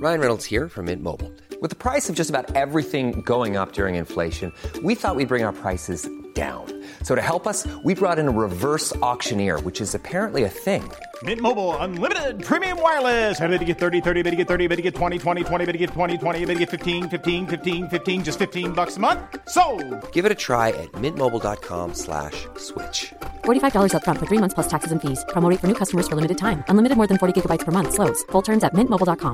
Ryan Reynolds here from Mint Mobile. With the price of just about everything going up during inflation, we thought we'd bring our prices down. So to help us, we brought in a reverse auctioneer, which is apparently a thing. Mint Mobile Unlimited Premium Wireless. How to get 30, 30, bit to get 30, bit to get 20, 20, 20, bit to get 20, 20, bit to get 15, 15, 15, 15, just $15 a month? Sold! Give it a try at mintmobile.com/switch. $45 up front for 3 months plus taxes and fees. Promo rate for new customers for limited time. Unlimited more than 40 gigabytes per month. Slows full terms at mintmobile.com.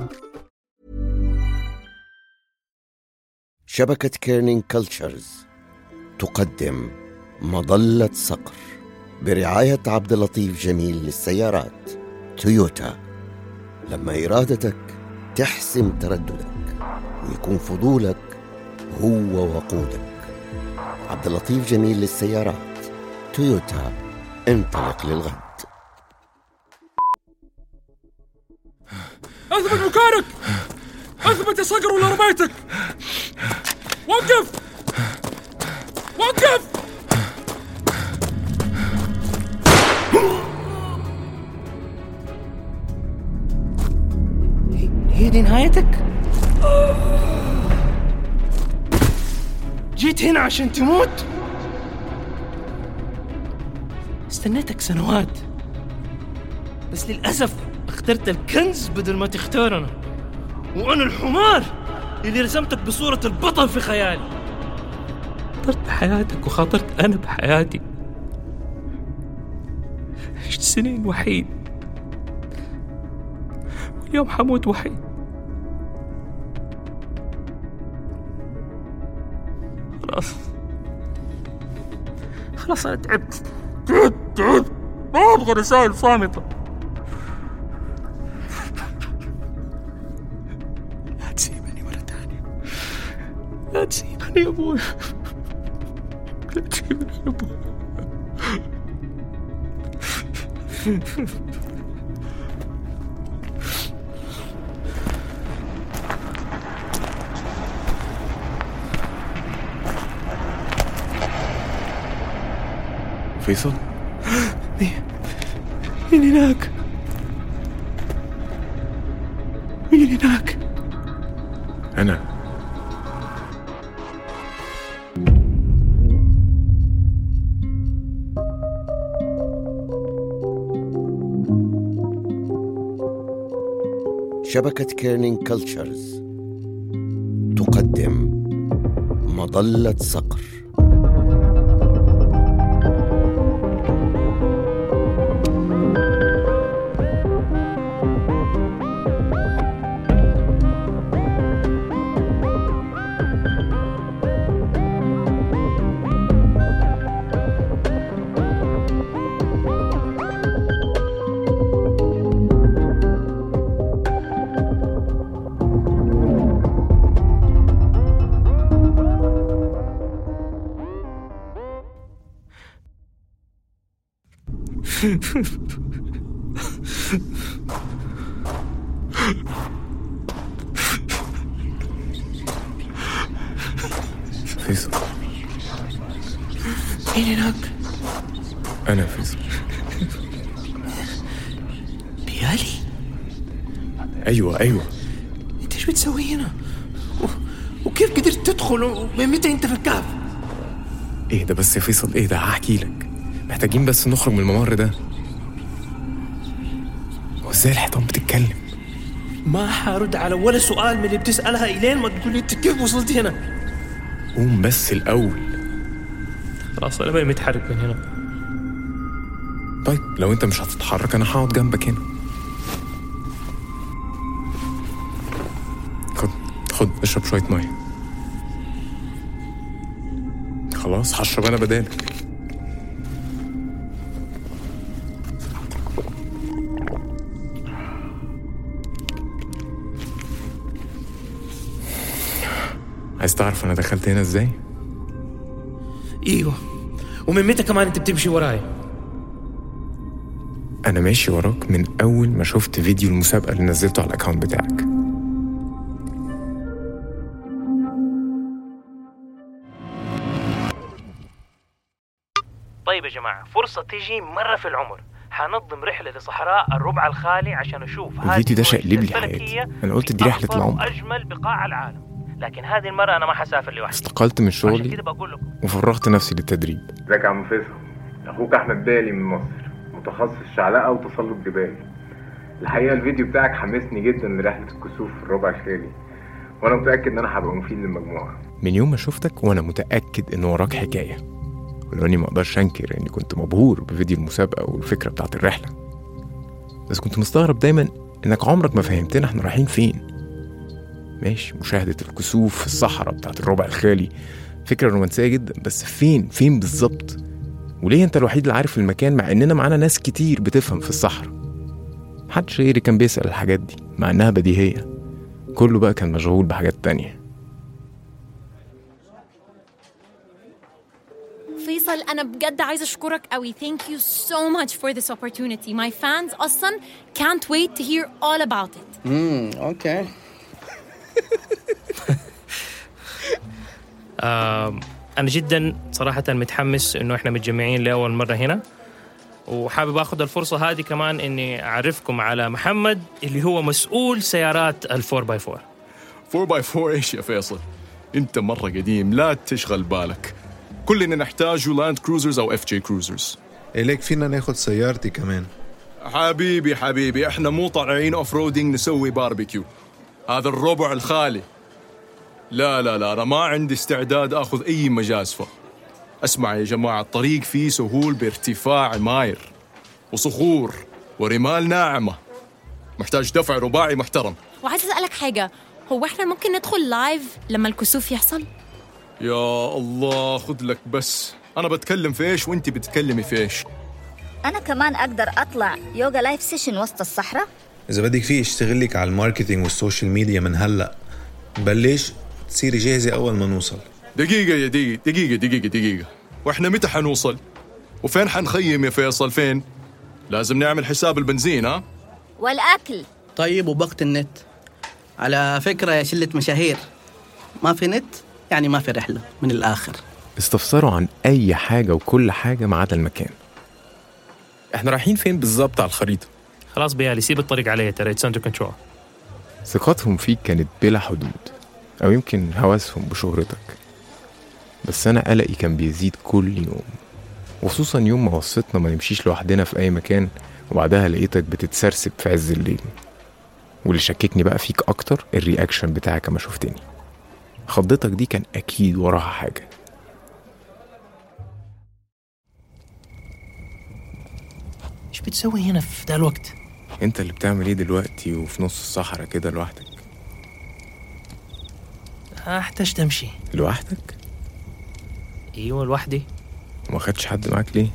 شبكة كيرنينج كلتشرز تقدم مظلة صقر برعاية عبد اللطيف جميل للسيارات تويوتا. لما إرادتك تحسم ترددك ويكون فضولك هو وقودك. عبد اللطيف جميل للسيارات تويوتا. انطلق للغد. اثبت مكانك. اثبت يا صقر ولا رميتك. وقف وقف. هي دي نهايتك؟ جيت هنا عشان تموت؟ استنيتك سنوات، بس للأسف اخترت الكنز بدل ما تختارنا، وأنا الحمار اللي رسمتك بصورة البطل في خيالي. خاطرت بحياتك وخاطرت أنا بحياتي. عشت سنين وحيد، واليوم حموت وحيد. خلاص أنا تعبت. ما أبغى رسائل صامتة. لا تسيبني مرة تانية. لا تسيبني يا أبوي. لا تسيبني يا أبوي. فيصل؟ مين هناك؟ مين هناك؟ أنا. شبكة كيرنينج كلتشرز تقدم مظلة صقر. فيصل. مين هناك؟ أنا فيصل. بيالي؟ أيوة. أنت إيش بتسوي هنا؟ وكيف قدرت تدخل؟ ومن متى أنت في الكهف؟ إيه ده بس يا فيصل؟ إيه ده؟ هحكي لك. محتاجين بس نخرج من الممر ده. وإزاي الحيطان بتتكلم؟ ما حارد على ولا سؤال من اللي بتسألها إلين ما تقولي أنت كيف وصلت هنا. قوم بس الأول. خلاص أنا بقى متحرك من هنا. طيب لو أنت مش هتتحرك أنا هقعد جنبك هنا. خد اشرب شوية مية. خلاص هشرب أنا بدالك. عايز تعرف أنا دخلت هنا إزاي؟ ايوه، ومن متى كمان انت بتمشي وراي؟ أنا ماشي وراك من أول ما شفت فيديو المسابقة اللي نزلته على الأكاونت بتاعك. طيب يا جماعة، فرصة تيجي مرة في العمر، حنظم رحلة لصحراء الربع الخالي عشان أشوف الفيديو ده شقلب لي حياتي. أنا قلت دي رحلة العمر أجمل بقاع العالم، لكن هذه المرة أنا ما حسافر لوحدي. استقلت من شغلي وفرغت نفسي للتدريب. ازيك يا عم فيصل؟ أخوك أحمد بالي من مصر، متخصص شعلقة وتسلق جبال. الحقيقة الفيديو بتاعك حمسني جدا لرحلة الكسوف في الربع الخالي، وأنا متأكد إن أنا هبقى مفيد للمجموعة. من يوم ما شفتك وأنا متأكد إن وراك حكاية، ولو إني ما أقدرش أنكر إني كنت مبهور بفيديو المسابقة والفكرة بتاعت الرحلة، بس كنت مستغرب دايما إنك عمرك ما فهمتنا إحنا رايحين فين. ماشي، مشاهدة الكسوف في الصحراء بتاعت الربع الخالي فكرة رومانسية جدا، بس فين بالظبط؟ وليه أنت الوحيد اللي عارف المكان مع إننا معانا ناس كتير بتفهم في الصحراء؟ محدش غيري كان بيسأل الحاجات دي مع إنها بديهية، كله بقى كان مشغول بحاجات تانية. فيصل أنا بجد عايزة أشكرك قوي. Thank you so much for this opportunity. My fans أصلاً can't wait to hear all about it. Okay. أنا جداً صراحة متحمس إنه إحنا متجمعين لأول مرة هنا، وحابب أخذ الفرصة هذه كمان إني أعرفكم على محمد اللي هو مسؤول سيارات الفور باي فور. 4x4 إيش يا فيصل؟ أنت مرة قديم، لا تشغل بالك. كلنا نحتاج لاند كروزرز أو FJ كروزرز. إليك فينا ناخد سيارتي كمان. حبيبي إحنا مو طالعين أوف رودينج نسوي باربيكيو، هذا الربع الخالي. لا أنا ما عندي استعداد أخذ أي مجازفة. أسمع يا جماعة، الطريق فيه سهول بارتفاع ماير وصخور ورمال ناعمة، محتاج دفع رباعي محترم. وعايز أسألك حاجة، هو إحنا ممكن ندخل لايف لما الكسوف يحصل؟ يا الله، خذ لك بس. أنا بتكلم في إيش وإنتي بتكلمي في إيش؟ أنا كمان أقدر أطلع يوغا لايف سيشن وسط الصحراء؟ إذا بدك فيه اشتغل لك على الماركتينج والسوشيال ميديا من هلأ، بلش تصيري جاهزة أول ما نوصل. دقيقة، وإحنا متى حنوصل؟ وفين حنخيم يا فيصل؟ فين؟ لازم نعمل حساب البنزين ها؟ والأكل. طيب وبقت النت؟ على فكرة يا شلة مشاهير، ما في نت يعني ما في رحلة من الآخر. استفسروا عن أي حاجة وكل حاجة ما عدا المكان. إحنا رايحين فين بالظبط على الخريطة؟ خلاص بيالي، سيب الطريق عليا، ترى it's under control. ثقتهم فيك كانت بلا حدود، أو يمكن هواسهم بشهرتك، بس أنا قلقي كان بيزيد كل يوم، وخصوصا يوم ما وصلتنا ما نمشيش لوحدنا في أي مكان، وبعدها لقيتك بتتسرسب في عز الليل. واللي شككني بقى فيك أكتر الرياكشن بتاعك ما شفتني. خضتك دي كان أكيد وراها حاجة. إيش بتسوي هنا في ده الوقت؟ أنت اللي بتعمل إيه دلوقتي وفي نص الصحراء كده لوحدك؟ احتاج امشي. لوحدك؟ ايوه لوحدي. وما خدش حد معاك ليه؟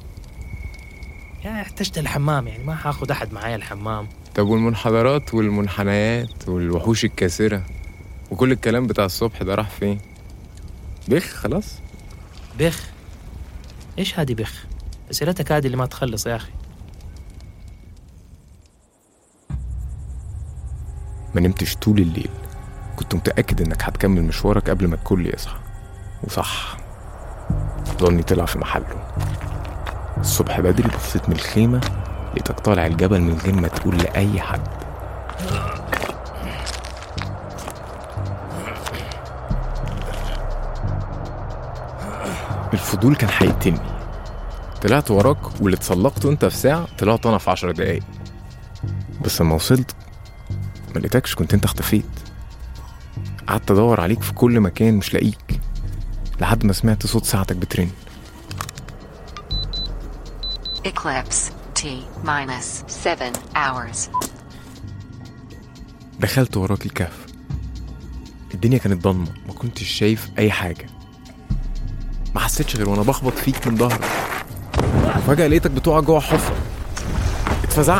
يعني احتجت الحمام، يعني ما هاخد احد معايا الحمام. طب والمنحدرات والمنحنيات والوحوش الكاسرة وكل الكلام بتاع الصبح ده راح فين؟ بخ خلاص؟ بخ؟ ايش هادي بخ؟ اسئلتك هادي اللي ما تخلص يا اخي. ما نمتش طول الليل، كنت متأكد انك هتكمل مشوارك قبل ما الكل يصحى، وصح، ظني طلع في محله. الصبح بدري بصيت من الخيمة لقيتك طالع الجبل من غير ما تقول لأي حد. الفضول كان هيقتلني. طلعت وراك، واللي اتسلقت وانت في ساعة طلعت انا في 10 دقايق. بس لما وصلت ما لقيتكش، كنت انت اختفيت. قعدت ادور عليك في كل مكان مش لاقيك، لحد ما سمعت صوت ساعتك بترن. Eclipse T-7 hours. دخلت وراك الكهف. الدنيا كانت ضلمة، ما كنتش شايف اي حاجة، ما حسيتش غير وانا بخبط فيك من ظهرك، وفجأة لقيتك بتقع جوه حفرة. اتفزعت،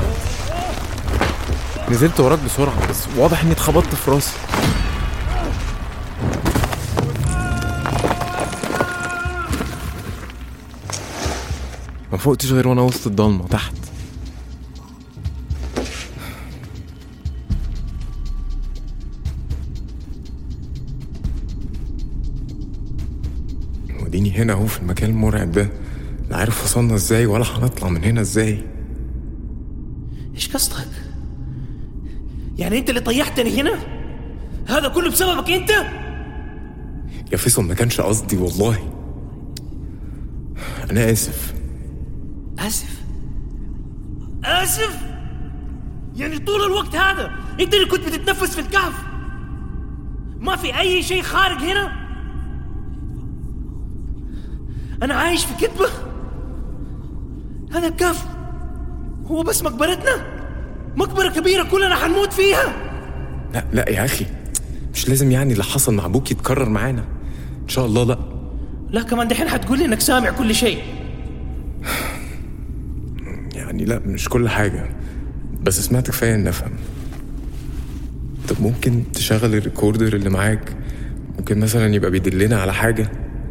نزلت وراك بسرعة، بس واضح اني اتخبطت في راسي. ما فوقتش غير وانا وسط الضلمة تحت. وديني هنا اهو في المكان المرعب ده، لا عارف وصلنا ازاي ولا هنطلع من هنا ازاي. قصدك؟ يعني أنت اللي طيحتني هنا؟ هذا كله بسببك أنت؟ يا فيصل ما كانش قصدي والله. أنا آسف. آسف؟ يعني طول الوقت هذا أنت اللي كنت بتتنفس في الكهف؟ ما في أي شيء خارج هنا؟ أنا عايش في كتبة؟ هذا الكهف هو بس مقبرتنا؟ مقبرة كبيرة كلنا حنموت فيها. لا يا أخي، مش لازم يعني اللي حصل مع أبوك يتكرر معانا إن شاء الله. لا كمان دحين حتقول لي إنك سامع كل شيء. يعني لا مش كل حاجة، بس سمعت كفاية إن أفهم. طب ممكن تشغل الريكوردر اللي معاك؟ ممكن مثلا يبقى بيدلنا على حاجة.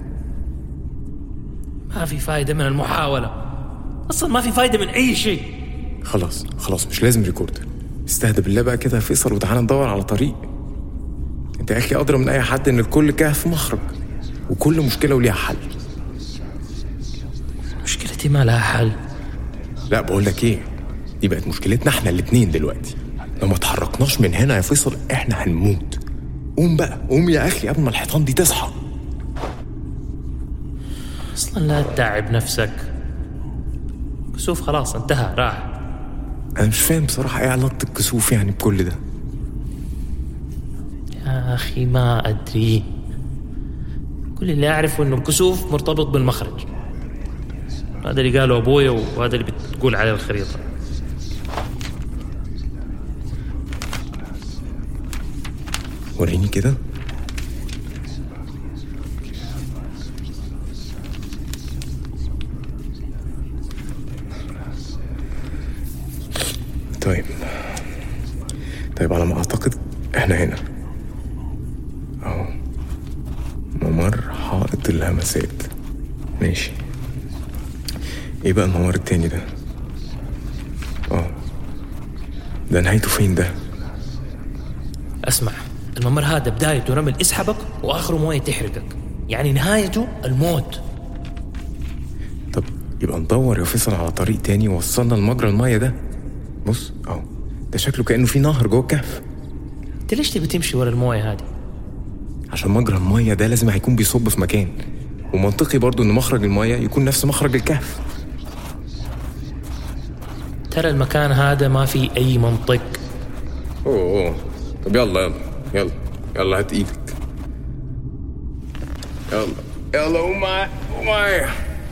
ما في فايدة من المحاولة، أصلا ما في فايدة من أي شيء. خلاص مش لازم ريكوردر. استهدى بالله بقى كده يا فيصل وتعالى ندور على طريق. انت يا اخي أدرى من أي حد إن الكل كهف مخرج، وكل مشكلة وليها حل. مشكلتي ما لها حل. لا بقول لك ايه، دي بقت مشكلتنا احنا الاتنين دلوقتي. لو ما تحركناش من هنا يا فيصل احنا هنموت. قوم يا اخي قبل ما الحيطان دي تصحى. اصلا لا تتعب نفسك، كسوف خلاص انتهى راح. انا مش فاهم بصراحة ايه علاقة الكسوف يعني بكل ده. يا اخي ما ادري، كل اللي اعرفه انه الكسوف مرتبط بالمخرج. هذا اللي قاله ابويا وهذا اللي بتقول عليه الخريطة. وريني كده. طيب على ما اعتقد احنا هنا اهو، ممر حائط الهمسات. ماشي، ايه بقى الممر التاني ده؟ ده نهايته فين ده؟ اسمع، الممر هذا بدايته رمل اسحبك واخره مويه تحرقك، يعني نهايته الموت. طب يبقى ندور يا فيصل على طريق تاني يوصلنا لمجرى المية ده. بص اهو، ده شكله كأنه في نهر جوه الكهف. انت ليش تبي تمشي ورا المويه هذه؟ عشان مجرى المية ده لازم هيكون بيصب في مكان، ومنطقي برضو ان مخرج المية يكون نفس مخرج الكهف. ترى المكان هذا ما في اي منطق. طب يلا هات ايدك. يلا قوم معايا.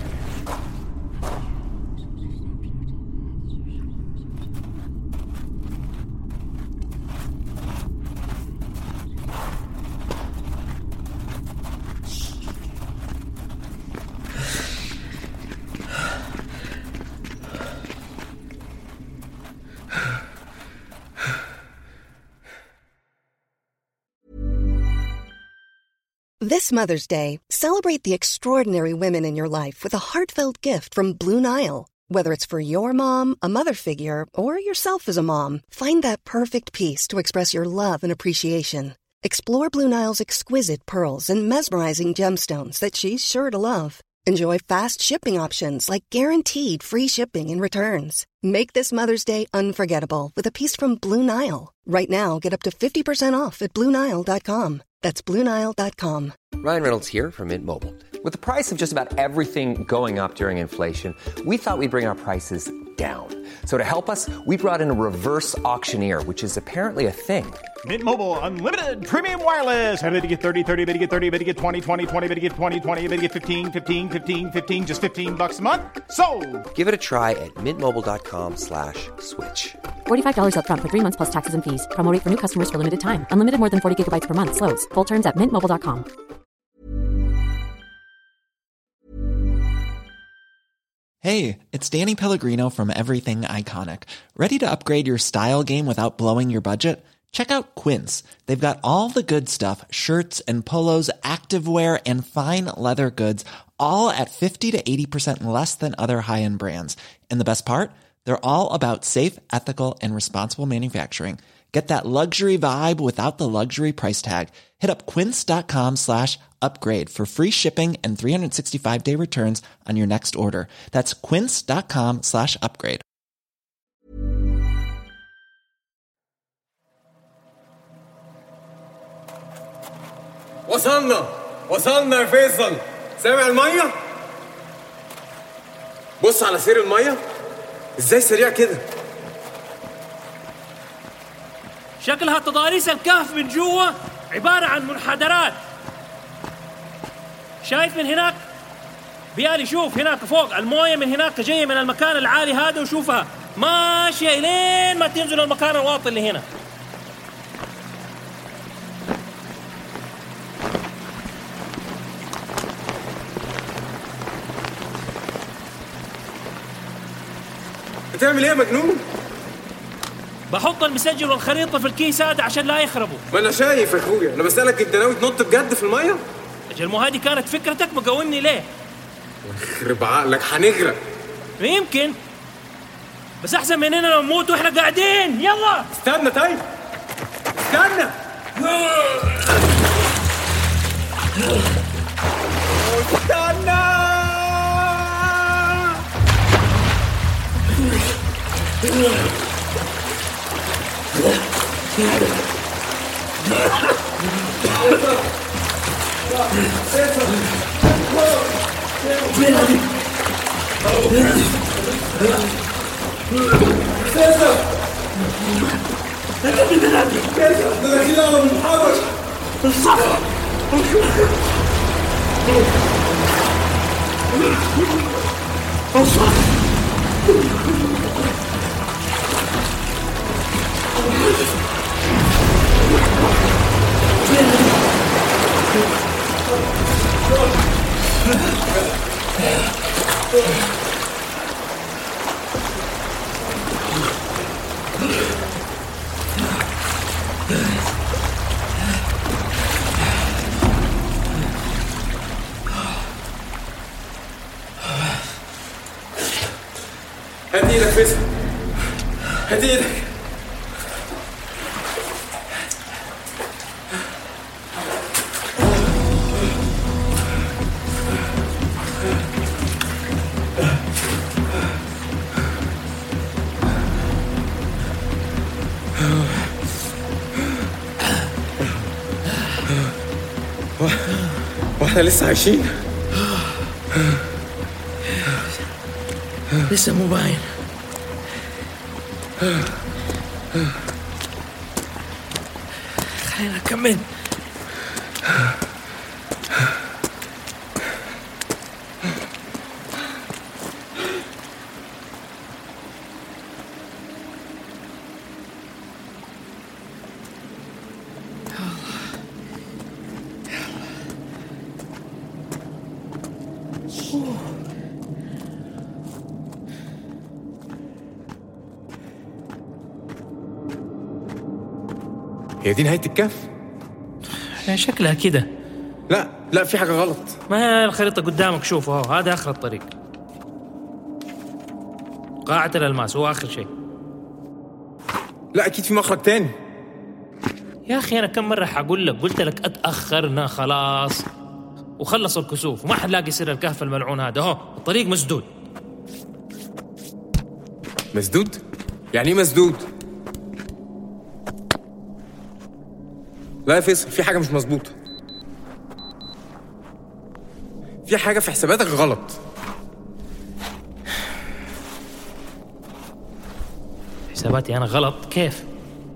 This Mother's Day, celebrate the extraordinary women in your life with a heartfelt gift from Blue Nile. Whether it's for your mom, a mother figure, or yourself as a mom, find that perfect piece to express your love and appreciation. Explore Blue Nile's exquisite pearls and mesmerizing gemstones that she's sure to love. Enjoy fast shipping options like guaranteed free shipping and returns. Make this Mother's Day unforgettable with a piece from Blue Nile. Right now, get up to 50% off at BlueNile.com. That's BlueNile.com. Ryan Reynolds here from Mint Mobile. With the price of just about everything going up during inflation, we thought we'd bring our prices down. So to help us, we brought in a reverse auctioneer, which is apparently a thing. Mint Mobile Unlimited Premium Wireless. How to get 30, 30, bit to get 30, bit to get 20, 20, 20, bit to get 20, 20, bit to get 15, 15, 15, 15, just $15 a month? Sold! Give it a try at mintmobile.com/switch. $45 up front for 3 months plus taxes and fees. Promo rate for new customers for limited time. Unlimited more than 40 gigabytes per month. Slows full terms at mintmobile.com. Hey, it's Danny Pellegrino from Everything Iconic. Ready to upgrade your style game without blowing your budget? Check out Quince. They've got all the good stuff, shirts and polos, activewear, and fine leather goods, all at 50 to 80% less than other high-end brands. And the best part? They're all about safe, ethical, and responsible manufacturing. Get that luxury vibe without the luxury price tag. Hit up quince.com/upgrade for free shipping and 365-day returns on your next order. That's quince.com/upgrade. وصلنا يا فيصل. سامع المية؟ بص على سير المية ازاي سريع كده. شكلها تضاريس الكهف من جوا عبارة عن منحدرات. شايف من هناك؟ بيالي شوف هناك فوق الموية من هناك جاية من المكان العالي هذا، وشوفها ماشية إلين ما تنزل المكان الواطي اللي هنا. بتعمل ايه يا مجنون؟ بحط المسجل والخريطة في الكيس هذا عشان لا يخربوا. ما انا شايف يا اخويا، انا بسألك انت ناوي تنط بجد في المية؟ اجل مو هذه كانت فكرتك، مقاولني ليه؟ يخرب عقلك هنغرق. يمكن، بس احسن مننا لو نموت واحنا قاعدين. يلا استنى طيب، استنى. هات ايدك فيصل، هات ايدك. واحنا لسه عايشين؟ لسه مو باين. خلينا نكمل. هي دي نهاية الكهف؟ شكلها كده. لا في حاجة غلط. ما هي الخريطة قدامك، شوفوا اهو، هذا آخر الطريق. قاعة الألماس هو آخر شيء. لا أكيد في مخرج تاني. يا أخي أنا كم مرة حقول لك، قلت لك أتأخرنا خلاص وخلص الكسوف وما حنلاقي سر الكهف الملعون هذا. اهو الطريق مسدود. مسدود؟ يعني ايه مسدود؟ لا يا فيصل، في حاجة مش مظبوطة. في حاجة في حساباتك غلط. حساباتي أنا غلط؟ كيف؟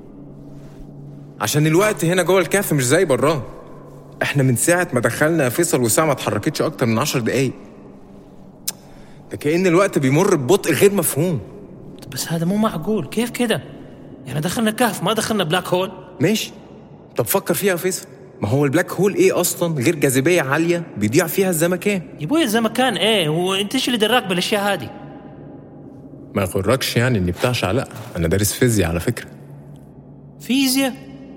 عشان الوقت هنا جوه الكهف مش زي براه. احنا من ساعة ما دخلنا يا فيصل والساعة ما اتحركتش أكتر من 10 دقايق. ده كأن الوقت بيمر ببطء غير مفهوم. بس هذا مو معقول، كيف كده؟ يعني دخلنا كهف ما دخلنا بلاك هول؟ ماشي، طب فكر فيها يا فيصل، ما هو البلاك هول ايه اصلا غير جاذبيه عاليه بيضيع فيها الزمكان؟ يا ابوي الزمكان ايه؟ هو انت ايش اللي دراك بالاشياء هذه؟ ما يغركش يعني اني بتاع شعلقه، انا دارس فيزياء على فكره. فيزياء؟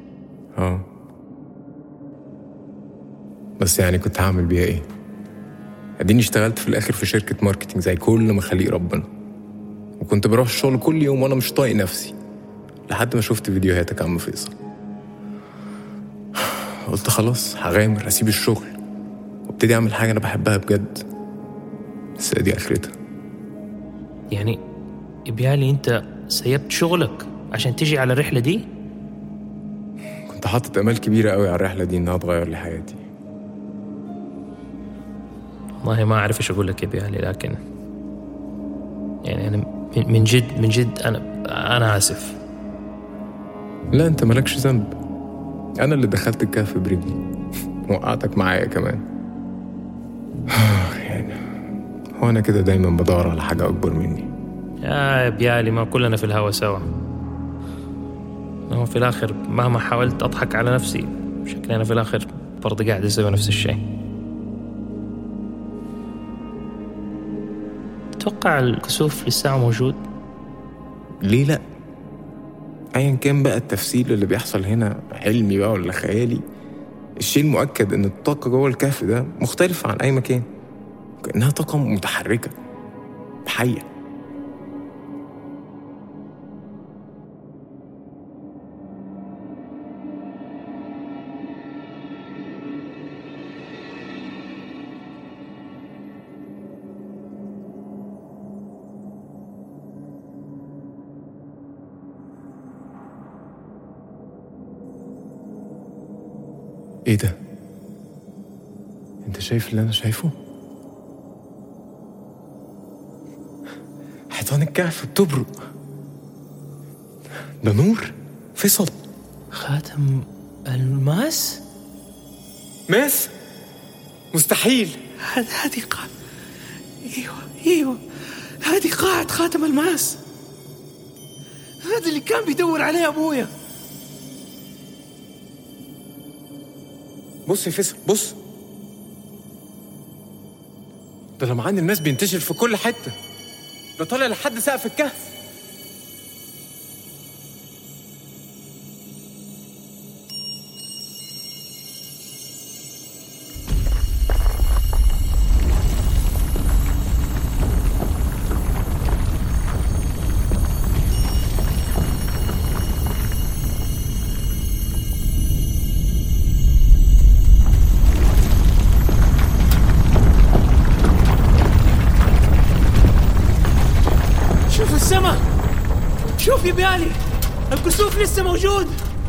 بس يعني كنت هعمل بيها ايه؟ اديني اشتغلت في الاخر في شركه ماركتينج زي كل مخاليق ربنا، وكنت بروح الشغل كل يوم وانا مش طايق نفسي، لحد ما شفت فيديوهاتك يا عم فيصل. قلت خلاص هغامر، اسيب الشغل وابتدي اعمل حاجه انا بحبها بجد. بس دي اخرتها. يعني يبيالي انت سيبت شغلك عشان تيجي على الرحله دي؟ كنت حاطط امال كبيره قوي على الرحله دي انها تغير لي حياتي. والله ما اعرف ايش اقول لك يا بيالي، لكن يعني انا من جد انا اسف. لا انت مالكش ذنب، انا اللي دخلت الكهف برجلي وقعتك معايا كمان. يعني هو انا كده دايما بدور على حاجه اكبر مني. يا بيالي ما كلنا في الهوا سوا. هو في الآخر مهما حاولت أضحك على نفسي شكلي أنا في الآخر برضه قاعد أسوي نفس الشيء. أتوقع الكسوف لسه موجود. ليه لأ؟ أيا كان بقى التفسير اللي بيحصل هنا علمي بقى ولا خيالي، الشيء المؤكد إن الطاقة جوه الكهف ده مختلفة عن أي مكان، كأنها طاقة متحركة حية. ايه ده؟ انت شايف اللي انا شايفه؟ حيطان الكهف بتبرق، ده نور. فيصل، خاتم الماس؟ ماس؟ مستحيل. هذه قاعة. ايوه هذه قاعة خاتم الماس، هذا اللي كان بيدور عليه ابويا. بص يا فيصل، بص، ده لمعان الناس بينتشر في كل حتة، ده طالع لحد سقف الكهف. شوف يا بيالي، الكسوف لسه موجود.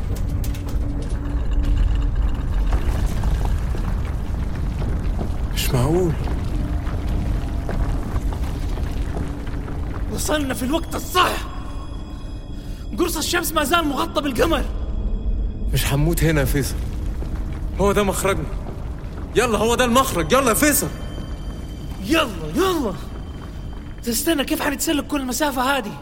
مش معقول، وصلنا في الوقت الصح. قرص الشمس ما زال مغطى بالقمر. مش حنموت هنا يا فيصل، هو ده مخرجنا. يلا هو ده المخرج، يلا يا فيصل. يلا تستنى، كيف حنتسلك كل المسافة هذه؟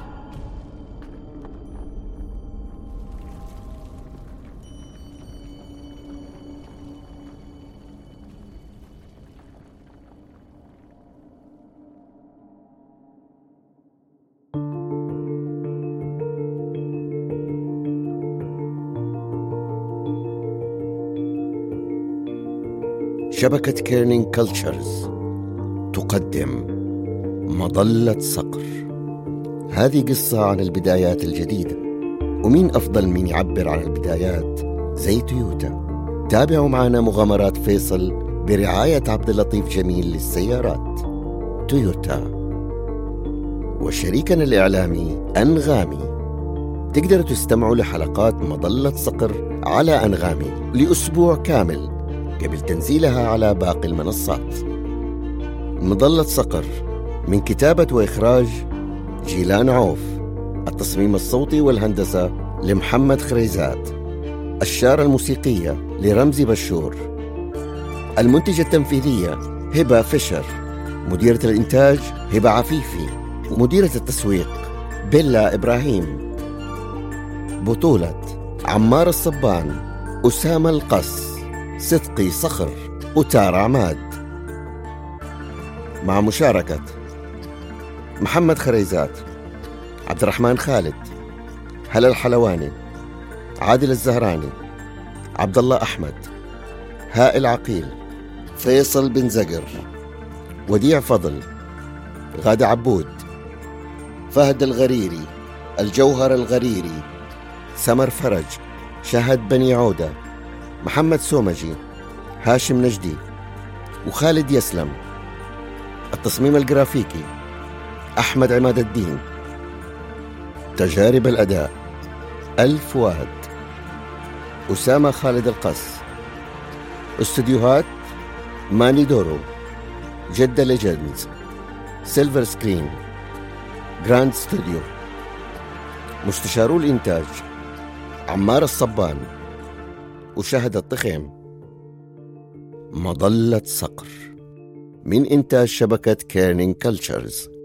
شبكة كيرنينج كلتشرز تقدم مظلة صقر. هذه قصة عن البدايات الجديدة، ومين أفضل من يعبر عن البدايات زي تويوتا. تابعوا معنا مغامرات فيصل برعاية عبد اللطيف جميل للسيارات تويوتا، وشريكنا الإعلامي أنغامي. تقدروا تستمعوا لحلقات مظلة صقر على أنغامي لأسبوع كامل قبل تنزيلها على باقي المنصات. مظلة صقر من كتابة وإخراج جيلان عوف، التصميم الصوتي والهندسة لمحمد خريزات، الشارة الموسيقية لرمزي بشور، المنتجة التنفيذية هبة فيشر، مديرة الإنتاج هبة عفيفي، ومديرة التسويق بيلا إبراهيم. بطولة عمار الصبان، أسامة القص، صدقي صخر، وتار عماد، مع مشاركة محمد خريزات، عبد الرحمن خالد، هلا الحلواني، عادل الزهراني، عبد الله أحمد، هائل عقيل، فيصل بن زقر، وديع فضل، غادة عبود، فهد الغريري، الجوهر الغريري، سمر فرج، شهد بني عودة، محمد سومجي، هاشم نجدي، وخالد يسلم. التصميم الجرافيكي أحمد عماد الدين. تجارب الأداء الفواد. أسامة خالد القص. استوديوهات ماني دورو، جدة ليجندز، سيلفر سكرين، جراند ستوديو. مستشارو الإنتاج عمار الصبان وشهد الطخيم. مظلة صقر من إنتاج شبكة كيرنينج كلتشرز.